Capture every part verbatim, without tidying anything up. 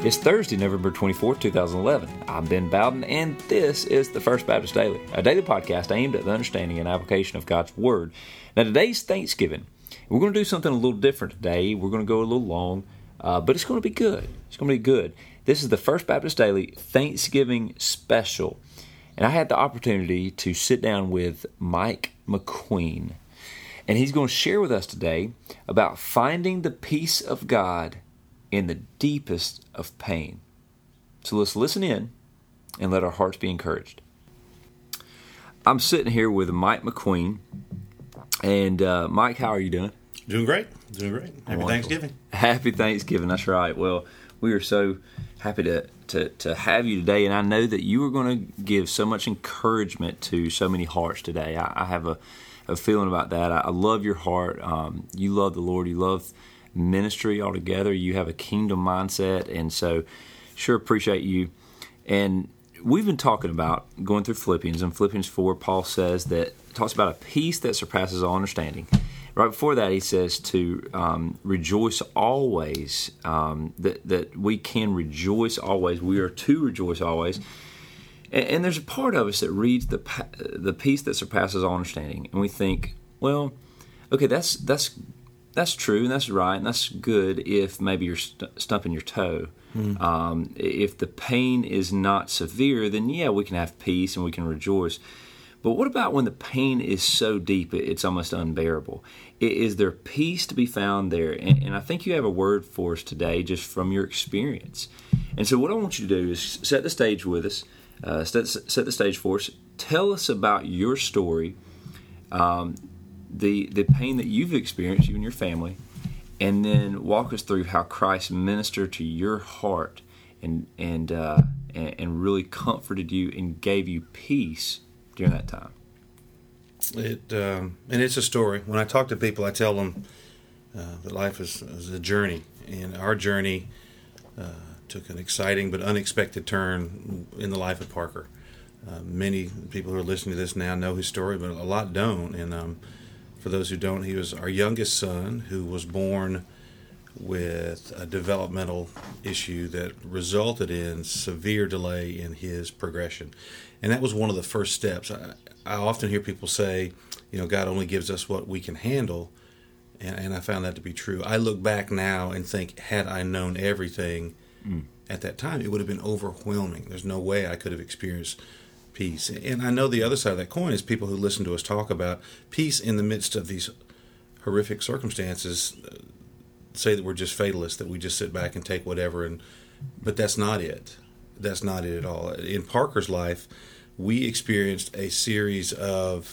It's Thursday, November twenty-fourth, two thousand eleven. I'm Ben Bowden, and this is the First Baptist Daily, a daily podcast aimed at the understanding and application of God's Word. Now, today's Thanksgiving. We're going to do something a little different today. We're going to go a little long, uh, but it's going to be good. It's going to be good. This is the First Baptist Daily Thanksgiving Special, and I had the opportunity to sit down with Mike McQueen, and he's going to share with us today about finding the peace of God in the deepest of pain. So let's listen in and let our hearts be encouraged. I'm sitting here with Mike McQueen. And uh, Mike, how are you doing? Doing great. Doing great. Happy Wonderful. Thanksgiving. Happy Thanksgiving. That's right. Well, we are so happy to, to, to have you today. And I know that you are going to give so much encouragement to so many hearts today. I, I have a, a feeling about that. I, I love your heart. Um, you love the Lord. You love ministry altogether. You have a kingdom mindset, and so sure appreciate you. And we've been talking about going through Philippians, and Philippians four, Paul says that talks about a peace that surpasses all understanding. Right before that, he says to um, rejoice always. Um, that that we can rejoice always. We are to rejoice always. And, and there's a part of us that reads the the peace that surpasses all understanding, and we think, well, okay, that's that's. That's true, and that's right, and that's good if maybe you're st- stumping your toe. Mm. Um, if the pain is not severe, then yeah, we can have peace and we can rejoice. But what about when the pain is so deep it's almost unbearable? Is there peace to be found there? And, and I think you have a word for us today just from your experience. And so what I want you to do is set the stage with us, uh, set, set the stage for us. Tell us about your story, um, the the pain that you've experienced, you and your family, and then walk us through how Christ ministered to your heart and and uh, and, and really comforted you and gave you peace during that time. It um, and it's a story. When I talk to people, I tell them uh, that life is, is a journey, and our journey uh, took an exciting but unexpected turn in the life of Parker. Uh, many people who are listening to this now know his story, but a lot don't, and um, for those who don't, he was our youngest son who was born with a developmental issue that resulted in severe delay in his progression. And that was one of the first steps. I, I often hear people say, you know, God only gives us what we can handle, and, and I found that to be true. I look back now and think, had I known everything mm. at that time, it would have been overwhelming. There's no way I could have experienced peace. And I know the other side of that coin is people who listen to us talk about peace in the midst of these horrific circumstances uh, say that we're just fatalists, that we just sit back and take whatever. And but that's not it. That's not it at all. In Parker's life, we experienced a series of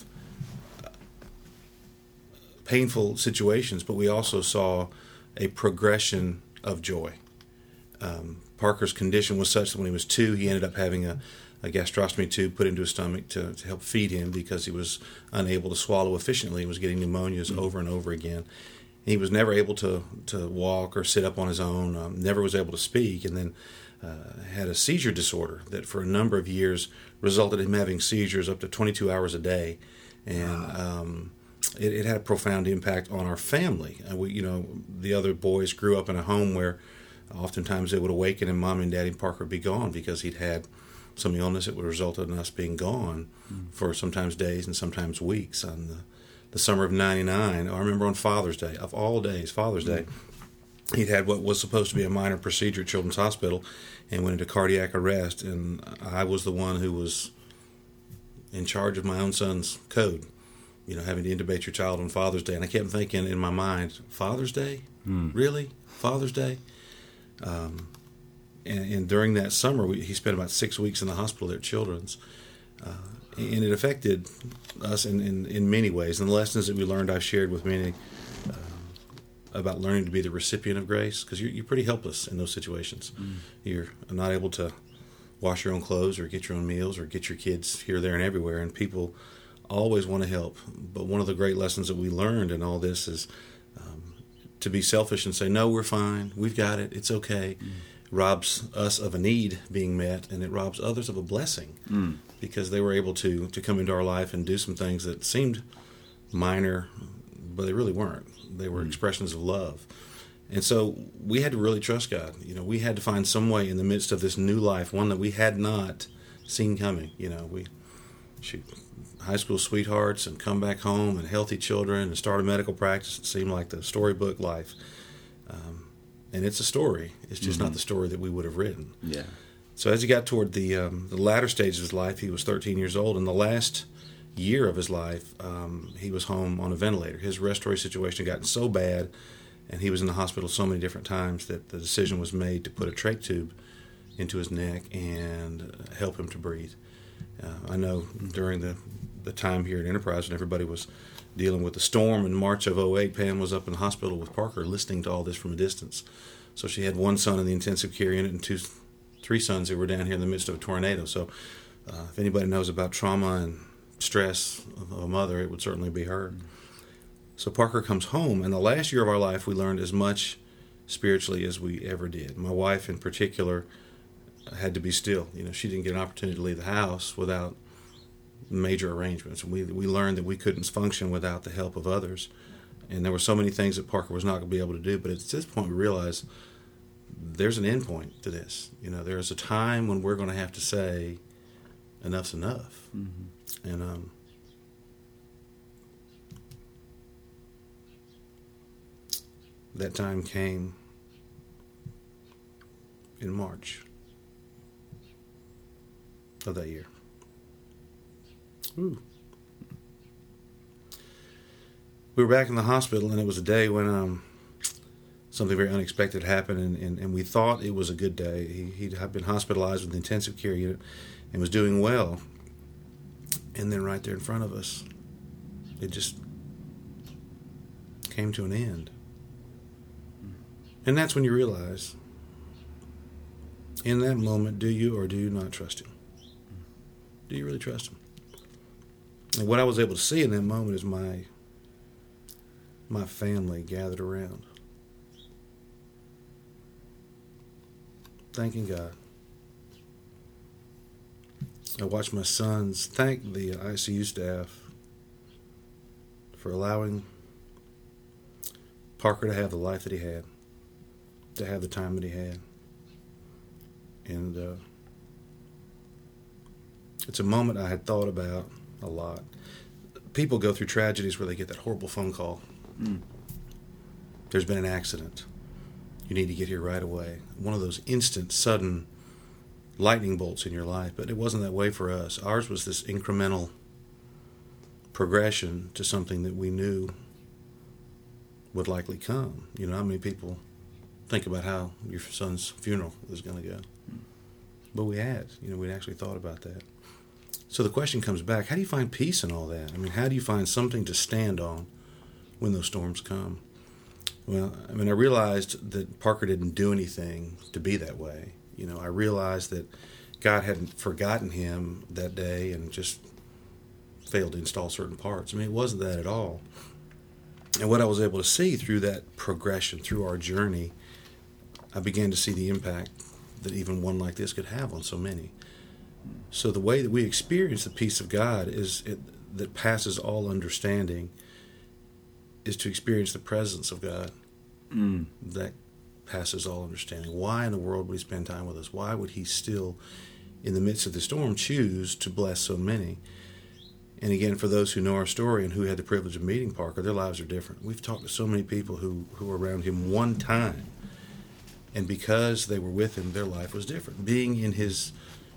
painful situations, but we also saw a progression of joy. Um, Parker's condition was such that when he was two, he ended up having a a gastrostomy tube put into his stomach to, to help feed him because he was unable to swallow efficiently and was getting pneumonias mm-hmm. over and over again. And he was never able to, to walk or sit up on his own, um, never was able to speak, and then uh, had a seizure disorder that for a number of years resulted in him having seizures up to twenty-two hours a day. And um, it, it had a profound impact on our family. Uh, we, you know, the other boys grew up in a home where oftentimes they would awaken and Mom and Daddy Parker would be gone because he'd had some illness that would result in us being gone mm. for sometimes days and sometimes weeks. On the, the summer of ninety-nine, I remember on Father's Day, of all days, Father's mm. Day, he'd had what was supposed to be a minor procedure at Children's Hospital and went into cardiac arrest, and I was the one who was in charge of my own son's code, you know, having to intubate your child on Father's Day. And I kept thinking in my mind, Father's Day? Mm. Really? Father's Day? Um And, and during that summer, we, he spent about six weeks in the hospital there at Children's. Uh, and it affected us in, in, in many ways. And the lessons that we learned, I've shared with many uh, about learning to be the recipient of grace, because you're, you're pretty helpless in those situations. Mm. You're not able to wash your own clothes or get your own meals or get your kids here, there, and everywhere. And people always want to help. But one of the great lessons that we learned in all this is um, to be selfish and say, no, we're fine. We've got it. It's okay. Mm. Robs us of a need being met, and it robs others of a blessing mm. because they were able to to come into our life and do some things that seemed minor, but they really weren't. They were mm. expressions of love. And so we had to really trust God. You know, we had to find some way in the midst of this new life, one that we had not seen coming. You know, we shoot, high school sweethearts and come back home and healthy children and start a medical practice. It seemed like the storybook life. Um, and it's a story. It's just mm-hmm. not the story that we would have written. Yeah. So as he got toward the um, the latter stages of his life, he was thirteen years old. And the last year of his life, um, he was home on a ventilator. His respiratory situation had gotten so bad, and he was in the hospital so many different times, that the decision was made to put a trach tube into his neck and help him to breathe. Uh, I know during the, the time here at Enterprise, when everybody was dealing with the storm in March of oh eight, Pam was up in the hospital with Parker listening to all this from a distance. So she had one son in the intensive care unit and two, three sons who were down here in the midst of a tornado. So uh, if anybody knows about trauma and stress of a mother, it would certainly be her. So Parker comes home, and the last year of our life, we learned as much spiritually as we ever did. My wife, in particular, had to be still. You know, she didn't get an opportunity to leave the house without major arrangements. We we learned that we couldn't function without the help of others, and there were so many things that Parker was not going to be able to do. But at this point, we realized there's an end point to this. You know, there's a time when we're going to have to say, enough's enough, mm-hmm. and um. That time came in March of that year. Ooh. We were back in the hospital, and it was a day when um, something very unexpected happened, and, and, and we thought it was a good day. He, he'd been hospitalized with the intensive care unit and was doing well. And then right there in front of us, it just came to an end. And that's when you realize, in that moment, do you or do you not trust him? Do you really trust him? And what I was able to see in that moment is my my family gathered around, thanking God. I watched my sons thank the I C U staff for allowing Parker to have the life that he had, to have the time that he had. And uh, it's a moment I had thought about a lot. People go through tragedies where they get that horrible phone call. Mm. There's been an accident. You need to get here right away. One of those instant, sudden lightning bolts in your life. But it wasn't that way for us. Ours was this incremental progression to something that we knew would likely come. You know, how many people think about how your son's funeral is going to go? But we had, you know, we'd actually thought about that. So the question comes back, how do you find peace in all that? I mean, how do you find something to stand on when those storms come? Well, I mean, I realized that Parker didn't do anything to be that way. You know, I realized that God hadn't forgotten him that day and just failed to install certain parts. I mean, it wasn't that at all. And what I was able to see through that progression, through our journey, I began to see the impact that even one like this could have on so many. So the way that we experience the peace of God is it, that passes all understanding is to experience the presence of God. Mm. That passes all understanding. Why in the world would he spend time with us? Why would he still, in the midst of the storm, choose to bless so many? And again, for those who know our story and who had the privilege of meeting Parker, their lives are different. We've talked to so many people who, who were around him one time, and because they were with him, their life was different. Being in his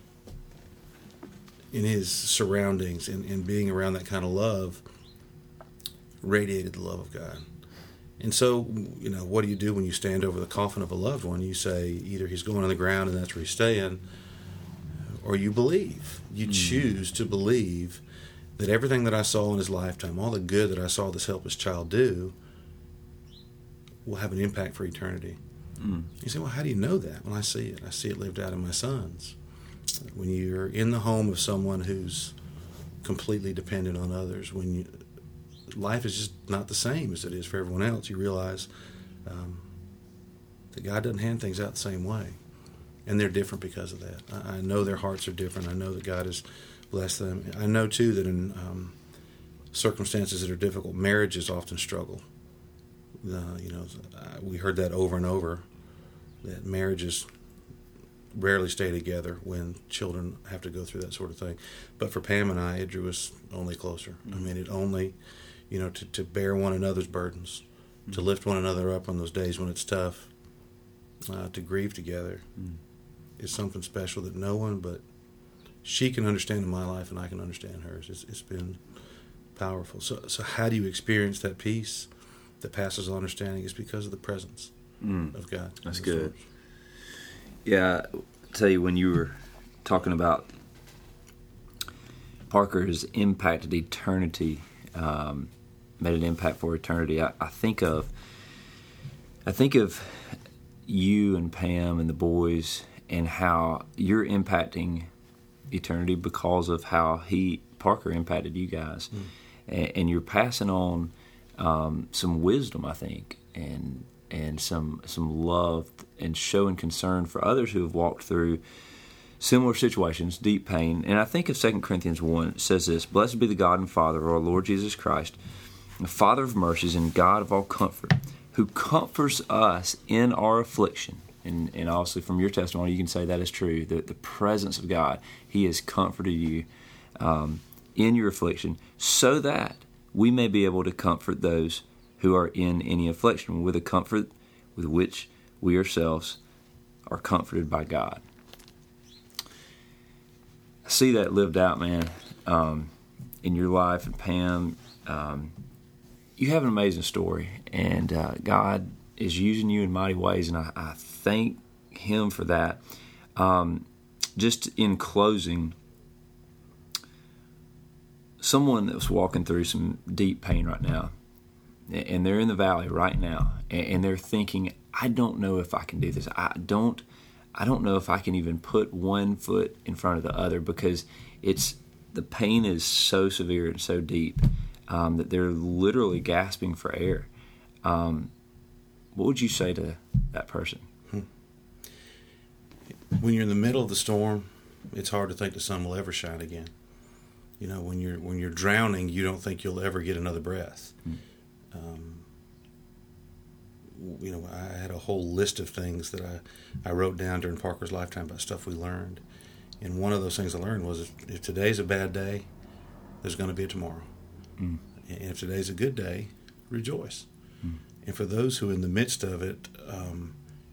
in his surroundings and, and being around that kind of love radiated the love of God. And so, you know, what do you do when you stand over the coffin of a loved one? You say either he's going on the ground and that's where he's staying, or you believe. You mm. choose to believe that everything that I saw in his lifetime, all the good that I saw this helpless child do, will have an impact for eternity. Mm. You say, well, how do you know that? Well, I see it. I see it lived out in my sons. When you're in the home of someone who's completely dependent on others, when you, life is just not the same as it is for everyone else, you realize um, that God doesn't hand things out the same way. And they're different because of that. I, I know their hearts are different. I know that God has blessed them. I know, too, that in um, circumstances that are difficult, marriages often struggle. Uh, you know, we heard that over and over, that marriages rarely stay together when children have to go through that sort of thing. But for Pam and I, it drew us only closer. Mm-hmm. I mean, it only, you know, to, to bear one another's burdens, mm-hmm. to lift one another up on those days when it's tough, uh, to grieve together mm-hmm. is something special that no one but she can understand in my life and I can understand hers. It's, it's been powerful. So, so how do you experience that peace that passes all understanding? Is because of the presence mm. of God. That's good. Source. Yeah, I tell you, when you were talking about Parker has impacted eternity, um, made an impact for eternity, I, I think of I think of you and Pam and the boys and how you're impacting eternity because of how he Parker impacted you guys, mm. and, and you're passing on um, some wisdom, I think, and and some some love and showing concern for others who have walked through similar situations, deep pain. And I think of Second Corinthians one, it says this: "Blessed be the God and Father of our Lord Jesus Christ, the Father of mercies and God of all comfort, who comforts us in our affliction." And, and obviously from your testimony, you can say that is true. The, the presence of God, He has comforted you um, in your affliction, so that we may be able to comfort those who are in any affliction with a comfort with which we ourselves are comforted by God. I see that lived out, man, um, in your life. And Pam, um, you have an amazing story, and uh, God is using you in mighty ways, and I, I thank Him for that. Um, just in closing, someone that was walking through some deep pain right now, and they're in the valley right now, and they're thinking, I don't know if I can do this. I don't I don't know if I can even put one foot in front of the other, because it's the pain is so severe and so deep um, that they're literally gasping for air. Um, what would you say to that person? Hmm. When you're in the middle of the storm, it's hard to think the sun will ever shine again. You know, when you're when you're drowning, you don't think you'll ever get another breath. Hmm. Um, you know, I had a whole list of things that I, I wrote down during Parker's lifetime about stuff we learned. And one of those things I learned was if, if today's a bad day, there's going to be a tomorrow. Mm. And if today's a good day, rejoice. Mm. And for those who in the midst of it, um,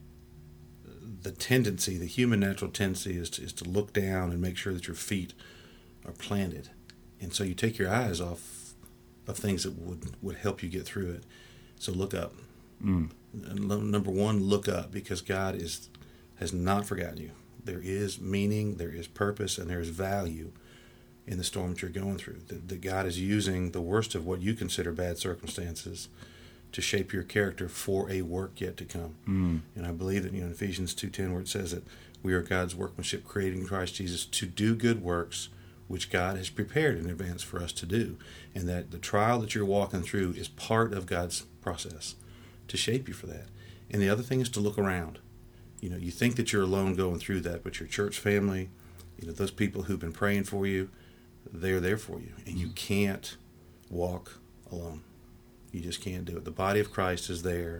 the tendency, the human natural tendency is to, is to look down and make sure that your feet are planted. And so you take your eyes off of things that would, would help you get through it. So look up. Mm. Number one, look up, because God is has not forgotten you. There is meaning, there is purpose, and there is value in the storm that you're going through. That, that God is using the worst of what you consider bad circumstances to shape your character for a work yet to come. Mm. And I believe that, you know, in Ephesians two ten, where it says that we are God's workmanship, created in Christ Jesus to do good works which God has prepared in advance for us to do. And that the trial that you're walking through is part of God's process to shape you for that. And the other thing is to look around. You know, you think that you're alone going through that, but your church family, you know, those people who've been praying for you, they're there for you. And you can't walk alone. You just can't do it. The body of Christ is there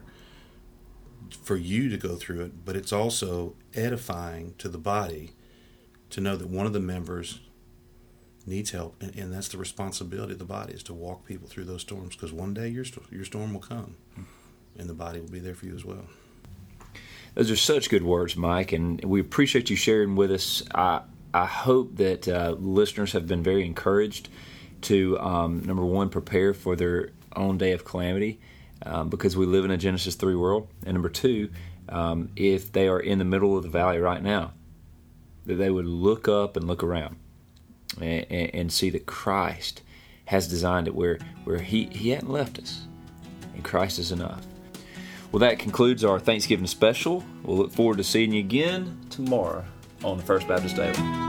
for you to go through it, but it's also edifying to the body to know that one of the members needs help, and, and that's the responsibility of the body, is to walk people through those storms, because one day your your storm will come, and the body will be there for you as well. Those are such good words, Mike, and we appreciate you sharing with us. I I hope that uh, listeners have been very encouraged to, um, number one, prepare for their own day of calamity, um, because we live in a Genesis three world, and number two, um, if they are in the middle of the valley right now, that they would look up and look around and, and see that Christ has designed it where, where he, he hadn't left us, and Christ is enough. Well, that concludes our Thanksgiving special. We'll look forward to seeing you again tomorrow on the First Baptist Daily.